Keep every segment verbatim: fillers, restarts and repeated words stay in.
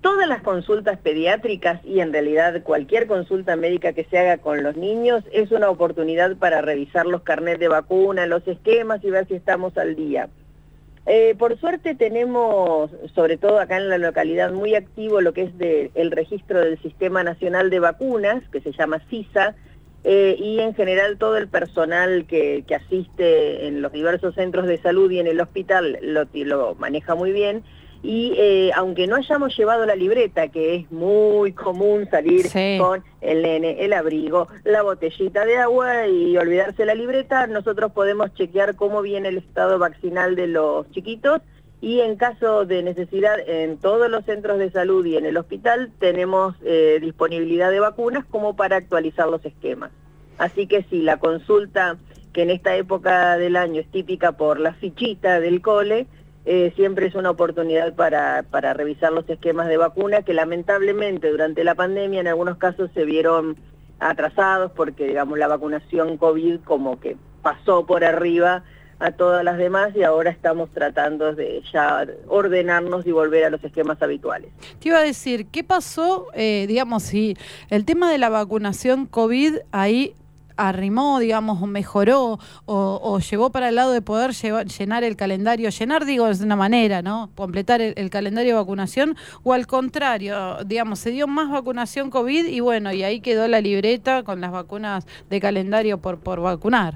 todas las consultas pediátricas y en realidad cualquier consulta médica que se haga con los niños es una oportunidad para revisar los carnets de vacuna, los esquemas y ver si estamos al día. Eh, por suerte tenemos, sobre todo acá en la localidad, muy activo lo que es de, el registro del Sistema Nacional de Vacunas, que se llama SISA, eh, y en general todo el personal que, que asiste en los diversos centros de salud y en el hospital lo, lo maneja muy bien. Y eh, aunque no hayamos llevado la libreta, que es muy común salir sí. con el nene, el abrigo, la botellita de agua y olvidarse la libreta, nosotros podemos chequear cómo viene el estado vaccinal de los chiquitos y en caso de necesidad en todos los centros de salud y en el hospital tenemos eh, disponibilidad de vacunas como para actualizar los esquemas. Así que sí, la consulta que en esta época del año es típica por la fichita del cole, Eh, siempre es una oportunidad para, para revisar los esquemas de vacuna que lamentablemente durante la pandemia en algunos casos se vieron atrasados porque digamos la vacunación COVID como que pasó por arriba a todas las demás y ahora estamos tratando de ya ordenarnos y volver a los esquemas habituales. Te iba a decir, ¿qué pasó, eh, digamos, si el tema de la vacunación COVID ahí arrimó, digamos, o mejoró, o, o llevó para el lado de poder llevar, llenar el calendario, llenar, digo, de una manera, ¿no? Completar el, el calendario de vacunación, o al contrario, digamos, se dio más vacunación COVID y bueno, y ahí quedó la libreta con las vacunas de calendario por, por vacunar.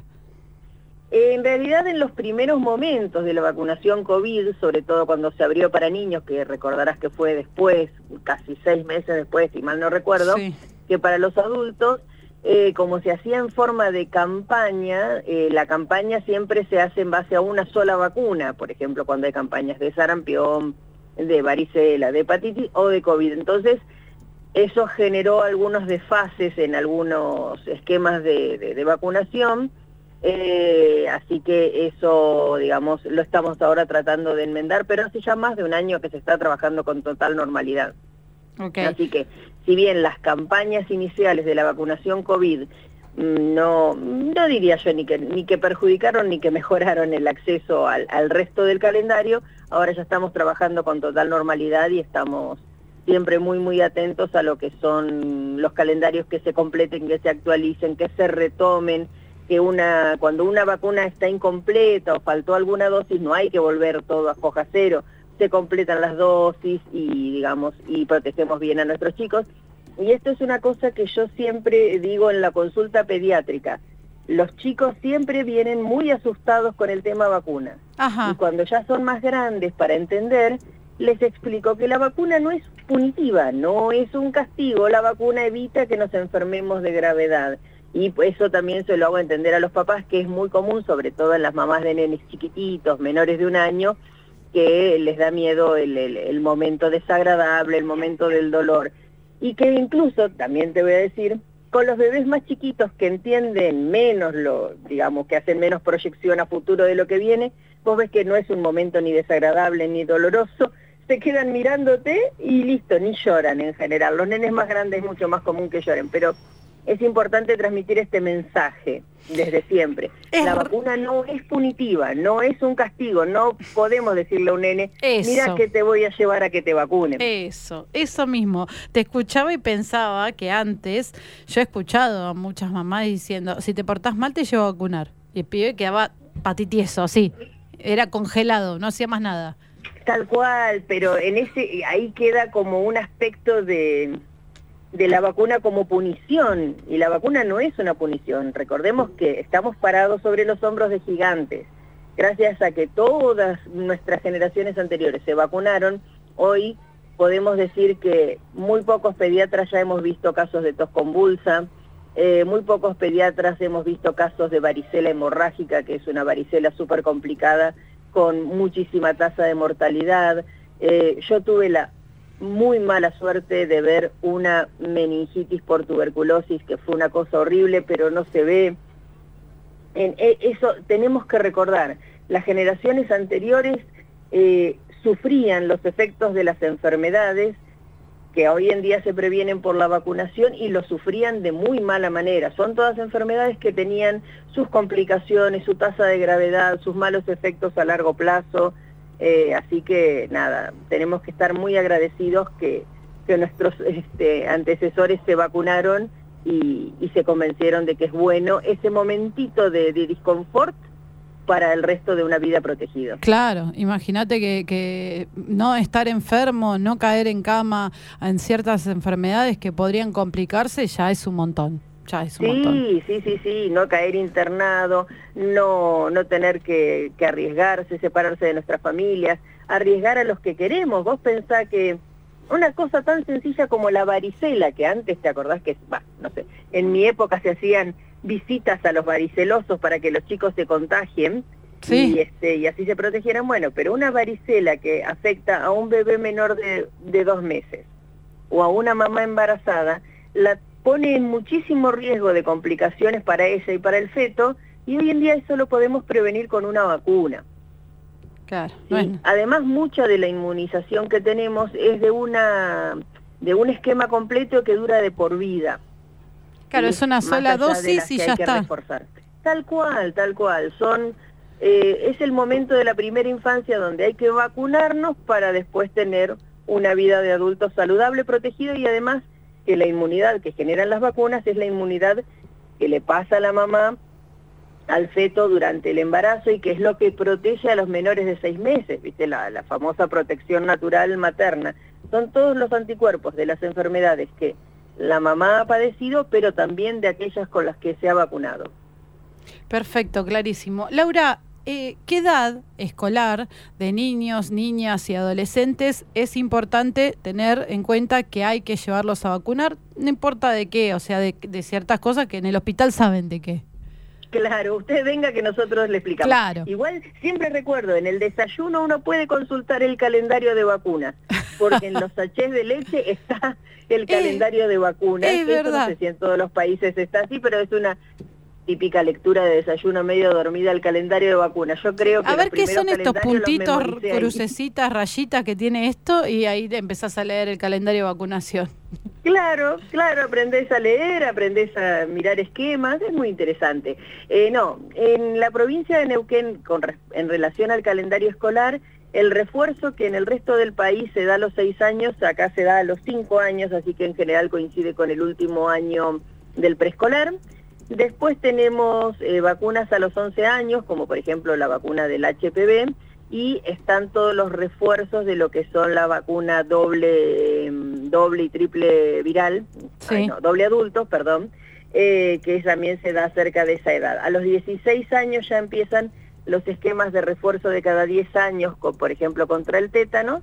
En realidad, en los primeros momentos de la vacunación COVID, sobre todo cuando se abrió para niños, que recordarás que fue después, casi seis meses después, si mal no recuerdo, sí. que para los adultos, Eh, como se hacía en forma de campaña, eh, la campaña siempre se hace en base a una sola vacuna, por ejemplo, cuando hay campañas de sarampión, de varicela, de hepatitis o de COVID. Entonces, eso generó algunos desfases en algunos esquemas de, de, de vacunación, eh, así que eso, digamos, lo estamos ahora tratando de enmendar, pero hace ya más de un año que se está trabajando con total normalidad. Okay. Así que, si bien las campañas iniciales de la vacunación COVID no, no diría yo ni que, ni que perjudicaron ni que mejoraron el acceso al, al resto del calendario, ahora ya estamos trabajando con total normalidad y estamos siempre muy muy atentos a lo que son los calendarios que se completen, que se actualicen, que se retomen, que una cuando una vacuna está incompleta o faltó alguna dosis no hay que volver todo a foja cero, se completan las dosis y digamos y protegemos bien a nuestros chicos. Y esto es una cosa que yo siempre digo en la consulta pediátrica. Los chicos siempre vienen muy asustados con el tema vacuna. Ajá. Y cuando ya son más grandes para entender, les explico que la vacuna no es punitiva, no es un castigo. La vacuna evita que nos enfermemos de gravedad. Y eso también se lo hago entender a los papás, que es muy común, sobre todo en las mamás de nenes chiquititos, menores de un año, que les da miedo el, el, el momento desagradable, el momento del dolor. Y que incluso, también te voy a decir, con los bebés más chiquitos que entienden menos, lo digamos, que hacen menos proyección a futuro de lo que viene, vos ves que no es un momento ni desagradable ni doloroso, se quedan mirándote y listo, ni lloran en general. Los nenes más grandes es mucho más común que lloren, pero es importante transmitir este mensaje desde siempre. Es... La vacuna no es punitiva, no es un castigo, no podemos decirle a un nene, eso. Mira que te voy a llevar a que te vacunen. Eso, eso mismo. Te escuchaba y pensaba que antes, yo he escuchado a muchas mamás diciendo, si te portás mal te llevo a vacunar. Y el pibe quedaba patitieso, así, era congelado, no hacía más nada. Tal cual, pero en ese ahí queda como un aspecto de... de la vacuna como punición, y la vacuna no es una punición. Recordemos que estamos parados sobre los hombros de gigantes. Gracias a que todas nuestras generaciones anteriores se vacunaron, hoy podemos decir que muy pocos pediatras ya hemos visto casos de tos convulsa, eh, muy pocos pediatras hemos visto casos de varicela hemorrágica, que es una varicela súper complicada, con muchísima tasa de mortalidad. Eh, yo tuve la muy mala suerte de ver una meningitis por tuberculosis, que fue una cosa horrible, pero no se ve. En eso tenemos que recordar, las generaciones anteriores eh, sufrían los efectos de las enfermedades que hoy en día se previenen por la vacunación y lo sufrían de muy mala manera. Son todas enfermedades que tenían sus complicaciones, su tasa de gravedad, sus malos efectos a largo plazo. Eh, así que nada, tenemos que estar muy agradecidos que que nuestros este, antecesores se vacunaron y, y se convencieron de que es bueno ese momentito de, de disconfort para el resto de una vida protegida. Claro, imagínate que, que no estar enfermo, no caer en cama en ciertas enfermedades que podrían complicarse, ya es un montón. Ya es un sí, montón. sí, sí, sí, no caer internado, no, no tener que, que arriesgarse, separarse de nuestras familias, arriesgar a los que queremos. Vos pensás que una cosa tan sencilla como la varicela, que antes, ¿te acordás que, bah, no sé, en mi época se hacían visitas a los varicelosos para que los chicos se contagien, sí. y, este, y así se protegieran? Bueno, pero una varicela que afecta a un bebé menor de, de dos meses o a una mamá embarazada, la pone en muchísimo riesgo de complicaciones para ella y para el feto, y hoy en día eso lo podemos prevenir con una vacuna. Claro, ¿Sí? bueno. Además, mucha de la inmunización que tenemos es de una de un esquema completo que dura de por vida. Claro, ¿Sí? es una sola dosis y ya está. Tal cual, tal cual. Son eh, es el momento de la primera infancia donde hay que vacunarnos para después tener una vida de adulto saludable, protegido, y además que la inmunidad que generan las vacunas es la inmunidad que le pasa a la mamá al feto durante el embarazo, y que es lo que protege a los menores de seis meses, ¿viste? La, la famosa protección natural materna. Son todos los anticuerpos de las enfermedades que la mamá ha padecido, pero también de aquellas con las que se ha vacunado. Perfecto, clarísimo. Laura, eh, ¿qué edad escolar de niños, niñas y adolescentes es importante tener en cuenta que hay que llevarlos a vacunar? No importa de qué, o sea, de, de ciertas cosas que en el hospital saben de qué. Claro, usted venga que nosotros le explicamos. Claro. Igual siempre recuerdo, en el desayuno uno puede consultar el calendario de vacunas, porque en los sachés de leche está el calendario de vacunas. Es verdad. No sé si en todos los países está así, pero es una típica lectura de desayuno medio dormida, el calendario de vacunas. Yo creo que a ver qué son estos puntitos, crucecitas, rayitas que tiene esto, y ahí te empezás a leer el calendario de vacunación. Claro, claro, aprendés a leer, aprendés a mirar esquemas, es muy interesante. Eh, no, en la provincia de Neuquén, con, en relación al calendario escolar, el refuerzo que en el resto del país se da a los seis años, acá se da a los cinco años, así que en general coincide con el último año del preescolar. Después tenemos eh, vacunas a los once años, como por ejemplo la vacuna del H P V, y están todos los refuerzos de lo que son la vacuna doble, doble y triple viral, sí. Ay, no, doble adultos, perdón, eh, que también se da cerca de esa edad. A los dieciséis años ya empiezan los esquemas de refuerzo de cada diez años, con, por ejemplo, contra el tétano,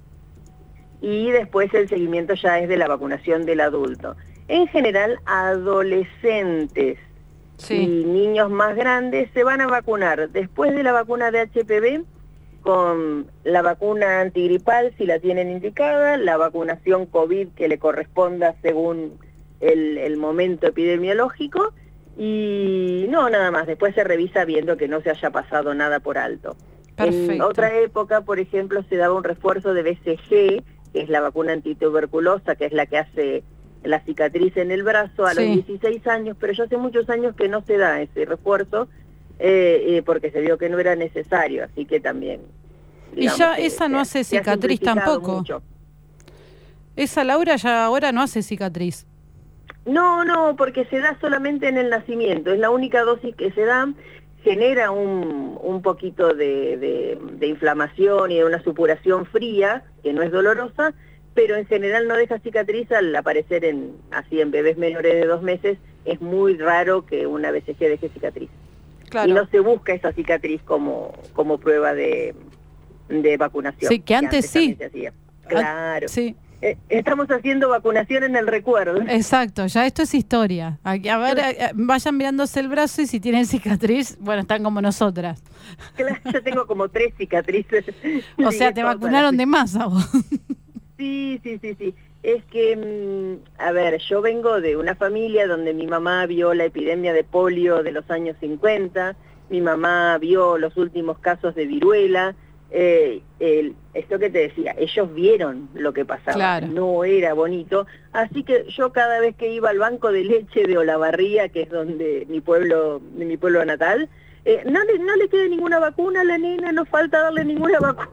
y después el seguimiento ya es de la vacunación del adulto. En general, adolescentes sí. y niños más grandes se van a vacunar después de la vacuna de H P V con la vacuna antigripal, si la tienen indicada, la vacunación COVID que le corresponda según el, el momento epidemiológico, y no, nada más. Después se revisa viendo que no se haya pasado nada por alto. Perfecto. En otra época, por ejemplo, se daba un refuerzo de B C G, que es la vacuna antituberculosa, que es la que hace la cicatriz en el brazo a sí. los dieciséis años, pero ya hace muchos años que no se da ese refuerzo, eh, eh, porque se vio que no era necesario, así que también... Y ya esa no hace cicatriz tampoco. Mucho. Esa, Laura, ya ahora no hace cicatriz. No, no, porque se da solamente en el nacimiento, es la única dosis que se da, genera un, un poquito de, de, de inflamación y de una supuración fría, que no es dolorosa, pero en general no deja cicatriz. Al aparecer en así en bebés menores de dos meses, es muy raro que una B C G deje cicatriz. Claro. Y no se busca esa cicatriz como, como prueba de, de vacunación. Sí, que antes, que antes sí. Se hacía. Claro. Sí. Eh, estamos haciendo vacunación en el recuerdo. Exacto, ya esto es historia. A, a ver, a, vayan mirándose el brazo y si tienen cicatriz, bueno, están como nosotras. Claro, yo tengo como tres cicatrices. O sea, te vacunaron de más a vos. Sí, sí, sí, sí. Es que, a ver, yo vengo de una familia donde mi mamá vio la epidemia de polio de los años cincuenta, mi mamá vio los últimos casos de viruela, eh, el, esto que te decía, ellos vieron lo que pasaba, claro. No era bonito, así que yo cada vez que iba al banco de leche de Olavarría, que es donde mi pueblo, de mi pueblo natal, eh, no, le, no le queda ninguna vacuna a la nena, no falta darle ninguna vacuna.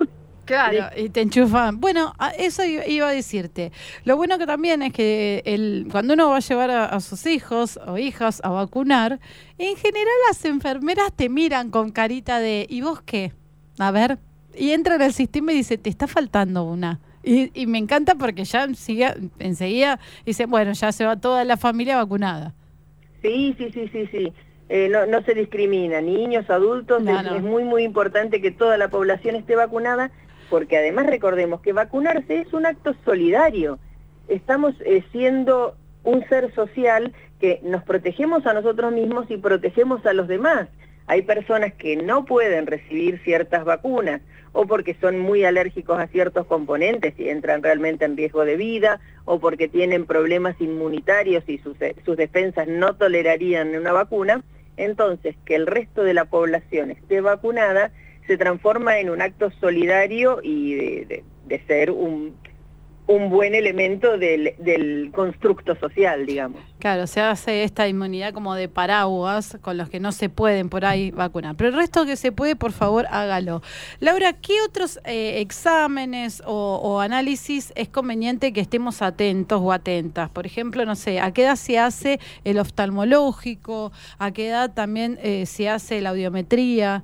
Claro, y te enchufan. Bueno, eso iba a decirte. Lo bueno que también es que el, cuando uno va a llevar a, a sus hijos o hijas a vacunar, en general las enfermeras te miran con carita de ¿y vos qué? A ver, y entran al sistema y dice, te está faltando una. Y, y me encanta porque ya enseguida, enseguida dicen, bueno, ya se va toda la familia vacunada. Sí, sí, sí, sí, sí. Eh, no, no se discrimina, niños, adultos, no, es, no. es muy, muy importante que toda la población esté vacunada, porque además recordemos que vacunarse es un acto solidario. Estamos eh, siendo un ser social que nos protegemos a nosotros mismos y protegemos a los demás. Hay personas que no pueden recibir ciertas vacunas o porque son muy alérgicos a ciertos componentes y entran realmente en riesgo de vida, o porque tienen problemas inmunitarios y sus, sus defensas no tolerarían una vacuna. Entonces, que el resto de la población esté vacunada se transforma en un acto solidario y de, de, de ser un, un buen elemento del, del constructo social, digamos. Claro, se hace esta inmunidad como de paraguas con los que no se pueden por ahí vacunar. Pero el resto que se puede, por favor, hágalo. Laura, ¿qué otros eh, exámenes o, o análisis es conveniente que estemos atentos o atentas? Por ejemplo, no sé, ¿a qué edad se hace el oftalmológico? ¿A qué edad también eh, se hace la audiometría?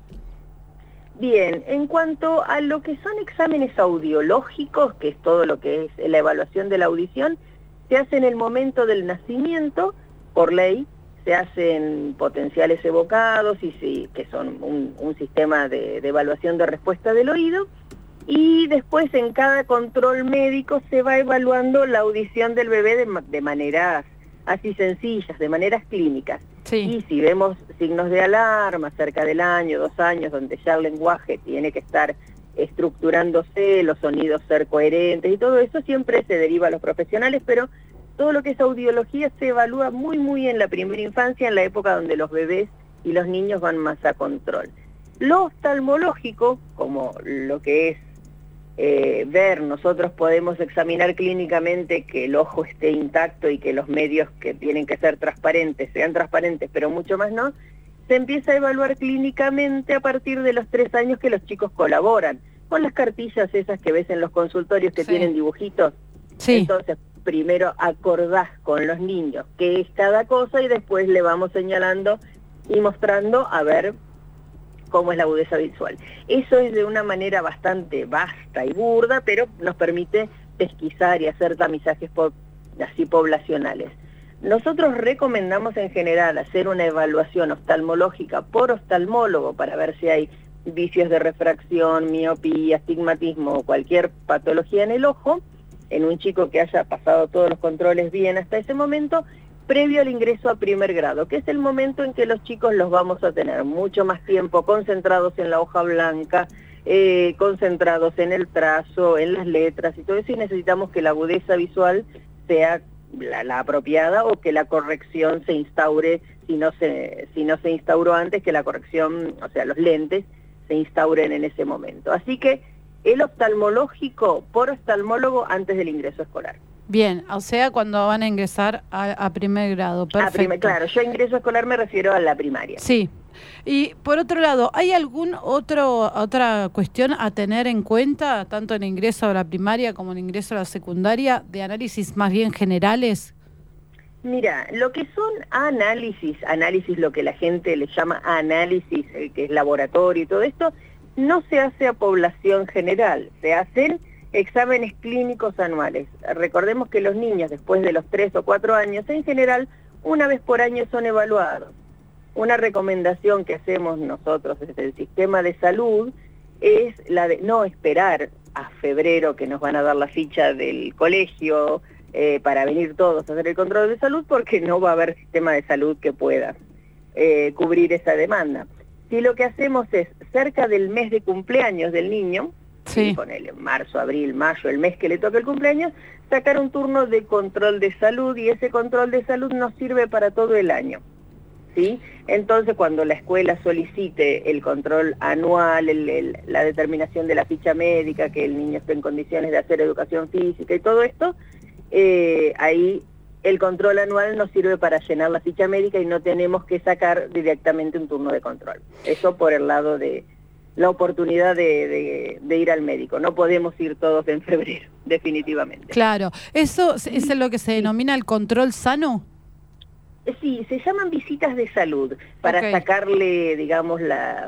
Bien, en cuanto a lo que son exámenes audiológicos, que es todo lo que es la evaluación de la audición, se hace en el momento del nacimiento, por ley, se hacen potenciales evocados, y sí, que son un, un sistema de, de evaluación de respuesta del oído, y después en cada control médico se va evaluando la audición del bebé de, de maneras así sencillas, de maneras clínicas. Sí. Y si vemos signos de alarma cerca del año, dos años, donde ya el lenguaje tiene que estar estructurándose, los sonidos ser coherentes y todo eso, siempre se deriva a los profesionales, pero todo lo que es audiología se evalúa muy, muy en la primera infancia, en la época donde los bebés y los niños van más a control. Lo oftalmológico, como lo que es Eh, ver, nosotros podemos examinar clínicamente que el ojo esté intacto y que los medios que tienen que ser transparentes sean transparentes, pero mucho más no, se empieza a evaluar clínicamente a partir de los tres años que los chicos colaboran, con las cartillas esas que ves en los consultorios que sí tienen dibujitos. Sí. Entonces, primero acordás con los niños qué es cada cosa y después le vamos señalando y mostrando a ver cómo es la agudeza visual. Eso es de una manera bastante vasta y burda, pero nos permite pesquisar y hacer tamizajes po así poblacionales. Nosotros recomendamos en general hacer una evaluación oftalmológica por oftalmólogo para ver si hay vicios de refracción, miopía, astigmatismo o cualquier patología en el ojo, en un chico que haya pasado todos los controles bien hasta ese momento, previo al ingreso a primer grado, que es el momento en que los chicos los vamos a tener mucho más tiempo concentrados en la hoja blanca, eh, concentrados en el trazo, en las letras y todo eso, y necesitamos que la agudeza visual sea la, la apropiada o que la corrección se instaure, si no se, si no se instauró antes, que la corrección, o sea, los lentes, se instauren en ese momento. Así que el oftalmológico por oftalmólogo antes del ingreso escolar. Bien, o sea, cuando van a ingresar a, a primer grado, perfecto. A primer, claro, yo ingreso escolar me refiero a la primaria. Sí. Y por otro lado, ¿hay algún otro otra cuestión a tener en cuenta, tanto en el ingreso a la primaria como en el ingreso a la secundaria, de análisis más bien generales? Mira, lo que son análisis, análisis lo que la gente le llama análisis, el que es laboratorio y todo esto, no se hace a población general, se hacen exámenes clínicos anuales. Recordemos que los niños después de los tres o cuatro años, en general, una vez por año son evaluados. Una recomendación que hacemos nosotros desde el sistema de salud es la de no esperar a febrero que nos van a dar la ficha del colegio eh, para venir todos a hacer el control de salud, porque no va a haber sistema de salud que pueda eh, cubrir esa demanda. Si lo que hacemos es cerca del mes de cumpleaños del niño, sí, ponele marzo, abril, mayo, el mes que le toca el cumpleaños, sacar un turno de control de salud, y ese control de salud nos sirve para todo el año, ¿sí? Entonces, cuando la escuela solicite el control anual, el, el, la determinación de la ficha médica, que el niño esté en condiciones de hacer educación física y todo esto, eh, ahí el control anual nos sirve para llenar la ficha médica y no tenemos que sacar directamente un turno de control. Eso por el lado de la oportunidad de, de, de ir al médico. No podemos ir todos en febrero, definitivamente. Claro. ¿Eso es, es lo que se denomina el control sano? Sí, se llaman visitas de salud, para okay. sacarle, digamos, la...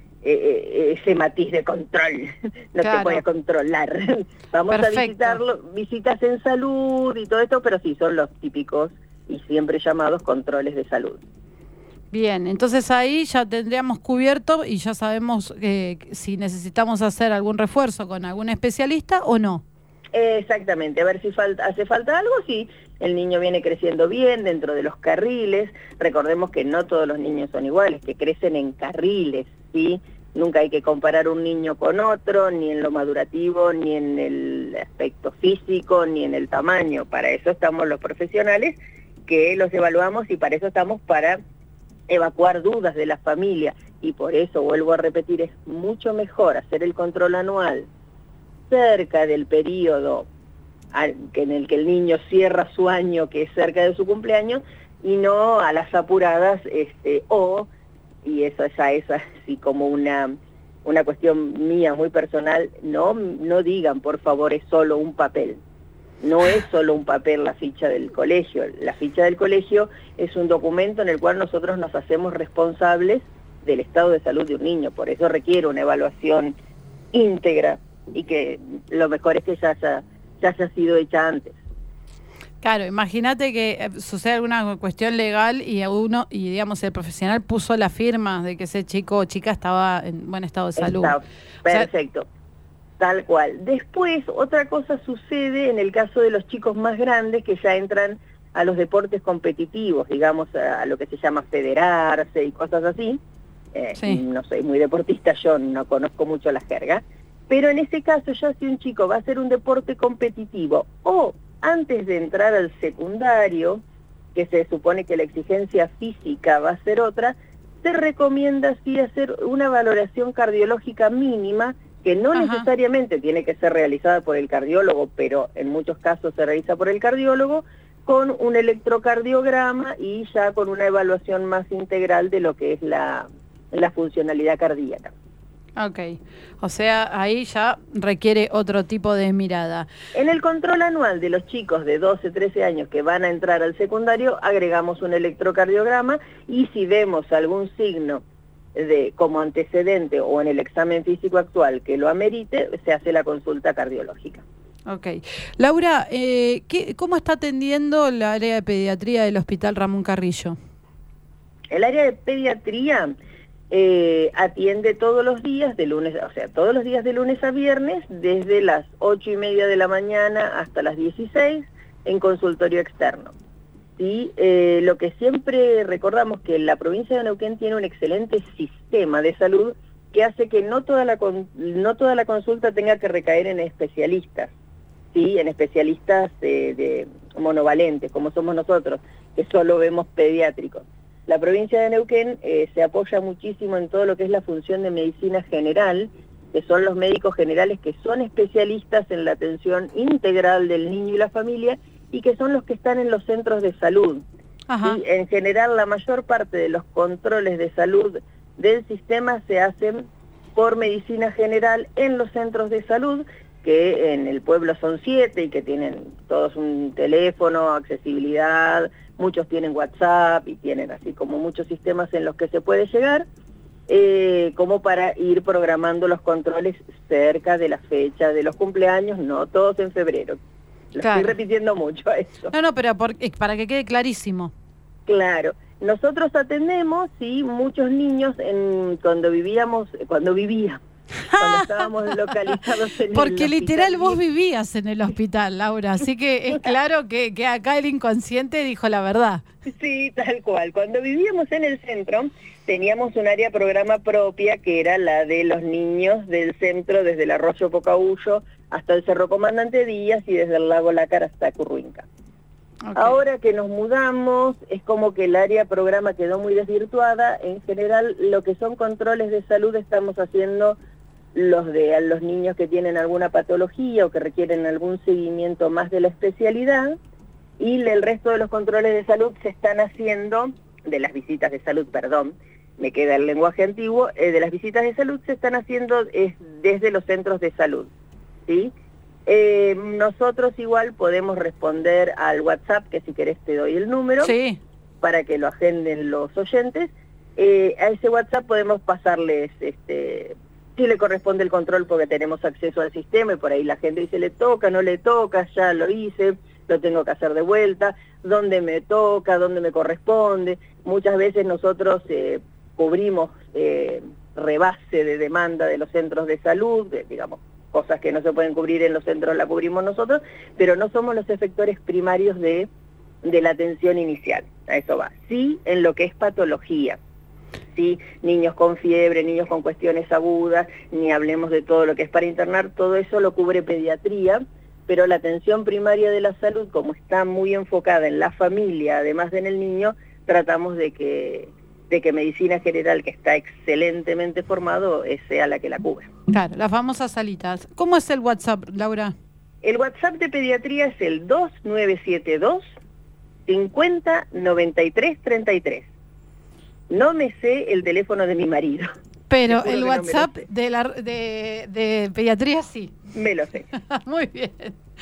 Eh, ese matiz de control, no claro. se puede controlar. Vamos Perfecto. a visitarlo, visitas en salud y todo esto, pero sí, son los típicos y siempre llamados controles de salud. Bien, entonces ahí ya tendríamos cubierto y ya sabemos eh, si necesitamos hacer algún refuerzo con algún especialista o no. Exactamente, a ver si falta, hace falta algo, sí. El niño viene creciendo bien dentro de los carriles. Recordemos que no todos los niños son iguales, que crecen en carriles, ¿sí? Nunca hay que comparar un niño con otro, ni en lo madurativo, ni en el aspecto físico, ni en el tamaño. Para eso estamos los profesionales, que los evaluamos, y para eso estamos para evacuar dudas de la familia. Y por eso, vuelvo a repetir, es mucho mejor hacer el control anual cerca del periodo en el que el niño cierra su año, que es cerca de su cumpleaños, y no a las apuradas, este, o, y eso ya es así como una, una cuestión mía muy personal, no, no digan, por favor, es solo un papel. No es solo un papel la ficha del colegio. La ficha del colegio es un documento en el cual nosotros nos hacemos responsables del estado de salud de un niño. Por eso requiere una evaluación íntegra, y que lo mejor es que ya haya, ya haya sido hecha antes. Claro, imagínate que sucede alguna cuestión legal y a uno, y digamos el profesional puso la firma de que ese chico o chica estaba en buen estado de salud. Está, perfecto, o sea, tal cual. Después, otra cosa sucede en el caso de los chicos más grandes que ya entran a los deportes competitivos, digamos, a, a lo que se llama federarse y cosas así. Eh, sí. No soy muy deportista, yo no conozco mucho la jerga. Pero en ese caso, ya si un chico va a hacer un deporte competitivo o antes de entrar al secundario, que se supone que la exigencia física va a ser otra, se recomienda sí hacer una valoración cardiológica mínima, que no Ajá. necesariamente tiene que ser realizada por el cardiólogo, pero en muchos casos se realiza por el cardiólogo, con un electrocardiograma y ya con una evaluación más integral de lo que es la, la funcionalidad cardíaca. Ok, o sea, ahí ya requiere otro tipo de mirada. En el control anual de los chicos de doce, trece años que van a entrar al secundario, agregamos un electrocardiograma, y si vemos algún signo de como antecedente o en el examen físico actual que lo amerite, se hace la consulta cardiológica. Ok. Laura, eh, ¿qué, ¿cómo está atendiendo el área de pediatría del Hospital Ramón Carrillo? El área de pediatría... Eh, atiende todos los días de lunes, o sea, todos los días de lunes a viernes, desde las ocho y media de la mañana hasta las dieciséis, en consultorio externo. ¿Sí? Eh, lo que siempre recordamos, que la provincia de Neuquén tiene un excelente sistema de salud que hace que no toda la, no toda la consulta tenga que recaer en especialistas, ¿sí? En especialistas de, de monovalentes, como somos nosotros, que solo vemos pediátricos. La provincia de Neuquén eh, se apoya muchísimo en todo lo que es la función de medicina general, que son los médicos generales que son especialistas en la atención integral del niño y la familia, y que son los que están en los centros de salud. Ajá. Y en general la mayor parte de los controles de salud del sistema se hacen por medicina general en los centros de salud, que en el pueblo son siete y que tienen todos un teléfono, accesibilidad, muchos tienen WhatsApp y tienen así como muchos sistemas en los que se puede llegar, eh, como para ir programando los controles cerca de la fecha de los cumpleaños, no todos en febrero. Lo claro. estoy repitiendo mucho a eso. No, no, pero por, para que quede clarísimo. Claro. Nosotros atendemos, sí, muchos niños en, cuando vivíamos, cuando vivíamos, cuando estábamos localizados en Porque el literal hospital. Vos vivías en el hospital, Laura, así que es claro que, que acá el inconsciente dijo la verdad. Sí, tal cual. Cuando vivíamos en el centro, teníamos un área programa propia, que era la de los niños del centro, desde el Arroyo Pocahuyo hasta el Cerro Comandante Díaz y desde el Lago Lácar hasta Curruinca. Okay. Ahora que nos mudamos, es como que el área programa quedó muy desvirtuada. En general, lo que son controles de salud estamos haciendo los de a los niños que tienen alguna patología o que requieren algún seguimiento más de la especialidad, y el resto de los controles de salud se están haciendo, de las visitas de salud, perdón, me queda el lenguaje antiguo, eh, de las visitas de salud se están haciendo es, desde los centros de salud, ¿sí? Eh, nosotros igual podemos responder al WhatsApp, que si querés te doy el número, sí, para que lo agenden los oyentes. Eh, a ese WhatsApp podemos pasarles, este, si le corresponde el control porque tenemos acceso al sistema y por ahí la gente dice, le toca, no le toca, ya lo hice, lo tengo que hacer de vuelta, dónde me toca, dónde me corresponde. Muchas veces nosotros eh, cubrimos eh, rebase de demanda de los centros de salud, de, digamos, cosas que no se pueden cubrir en los centros la cubrimos nosotros, pero no somos los efectores primarios de, de la atención inicial, a eso va. Sí, en lo que es patología, sí, niños con fiebre, niños con cuestiones agudas, ni hablemos de todo lo que es para internar, todo eso lo cubre pediatría, pero la atención primaria de la salud, como está muy enfocada en la familia, además de en el niño, tratamos de que de que medicina general, que está excelentemente formado, sea la que la cubra. Claro, las famosas salitas. ¿Cómo es el WhatsApp, Laura? El WhatsApp de pediatría es el dos nueve siete dos, cincuenta, noventa y tres, treinta y tres. No me sé el teléfono de mi marido. Pero el WhatsApp no de, la, de, de pediatría sí. Me lo sé. Muy bien.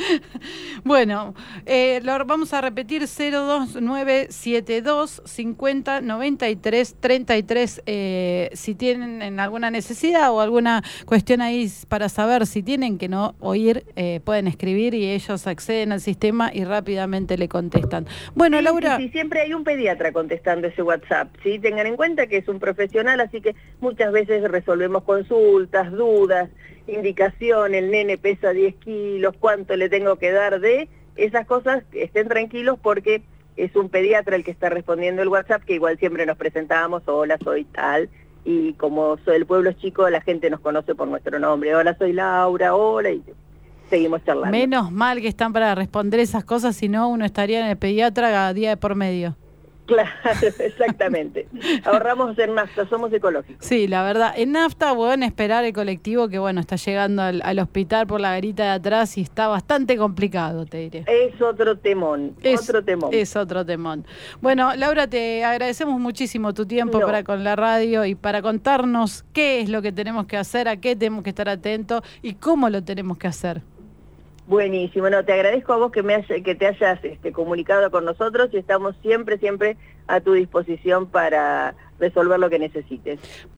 Bueno, eh, lo vamos a repetir: cero dos nueve siete dos, cincuenta, noventa y tres, treinta y tres. Eh, si tienen alguna necesidad o alguna cuestión ahí para saber si tienen que no oír, eh, pueden escribir y ellos acceden al sistema y rápidamente le contestan. Bueno, sí, Laura. Sí, sí, siempre hay un pediatra contestando ese WhatsApp, ¿sí? Tengan en cuenta que es un profesional, así que muchas veces resolvemos consultas, dudas, indicación, el nene pesa diez kilos, cuánto le tengo que dar de esas cosas, estén tranquilos porque es un pediatra el que está respondiendo el WhatsApp, que igual siempre nos presentamos, hola, soy tal, y como soy, el pueblo es chico, la gente nos conoce por nuestro nombre, hola, soy Laura, hola, y seguimos charlando. Menos mal que están para responder esas cosas, si no uno estaría en el pediatra a día de por medio. Claro, exactamente. Ahorramos en nafta, somos ecológicos. Sí, la verdad. En nafta, bueno, esperar el colectivo que, bueno, está llegando al, al hospital por la garita de atrás y está bastante complicado, te diré. Es otro temón, es, otro temón. Es otro temón. Bueno, Laura, te agradecemos muchísimo tu tiempo no. para con la radio y para contarnos qué es lo que tenemos que hacer, a qué tenemos que estar atentos y cómo lo tenemos que hacer. Buenísimo, no, te agradezco a vos que me haya, que te hayas este, comunicado con nosotros y estamos siempre, siempre a tu disposición para resolver lo que necesites.